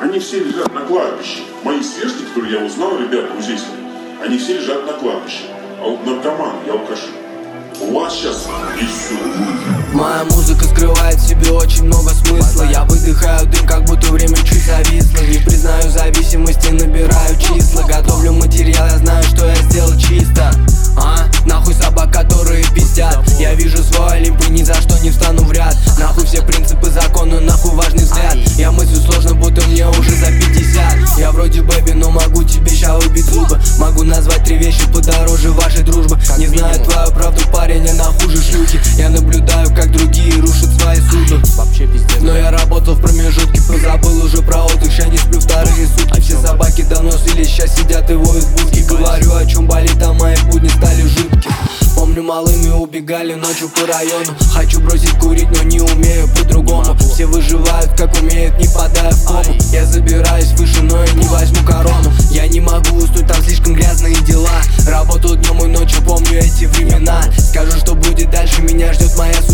Они все лежат на кладбище. Мои сверстники, которые я узнал, ребят, друзей своих, они все лежат на кладбище. А вот наркоманы и алкаши, у вас сейчас и все. Моя музыка скрывает в себе очень много смысла. Я выдыхаю дым, как будто время чуть зависло. Не признаю зависимости, набираю числа. Готовлю материал, я знаю, что я сделал чисто. Нахуй собак, которые пиздят. Я вижу свой Олимп и ни за что не встану в ряд. Нахуй все принципы закона, нахуй важный взгляд. Я мыслю сложно, будто мне уже за 50. Я вроде бэби, но могу тебе ща выбить зубы. Могу назвать 3 вещи подороже вашей дружбы. Не знаю твою правду, парень, я нахуже шлюхи. Я наблюдаю, как другие рушат свои судьбы. Но я работал в промежутке, позабыл уже про отдых. Ща не сплю вторые сутки. Все собаки давно слились, щас сидят и воют в будке. Говорю, о чем болит, а мои будни стали жутки. Помню, малыми убегали ночью по району. Хочу бросить курить, но не умею по-другому. Все выживают, как умеют, не падая в кому. Я забираюсь выше, но и не возьму корону. Я не могу уснуть, там слишком грязные дела. Работаю днем и ночью, помню эти времена. Скажу, что будет дальше, меня ждет моя судьба.